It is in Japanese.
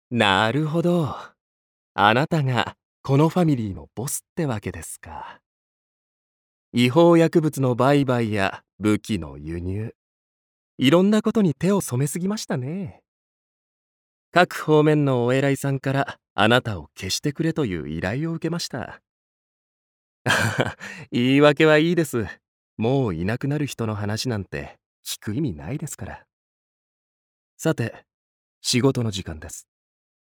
なるほど。あなたがこのファミリーのボスってわけですか。違法薬物の売買や武器の輸入、いろんなことに手を染めすぎましたね。各方面のお偉いさんからあなたを消してくれという依頼を受けました。言い訳はいいです。もういなくなる人の話なんて聞く意味ないですから。さて、仕事の時間です。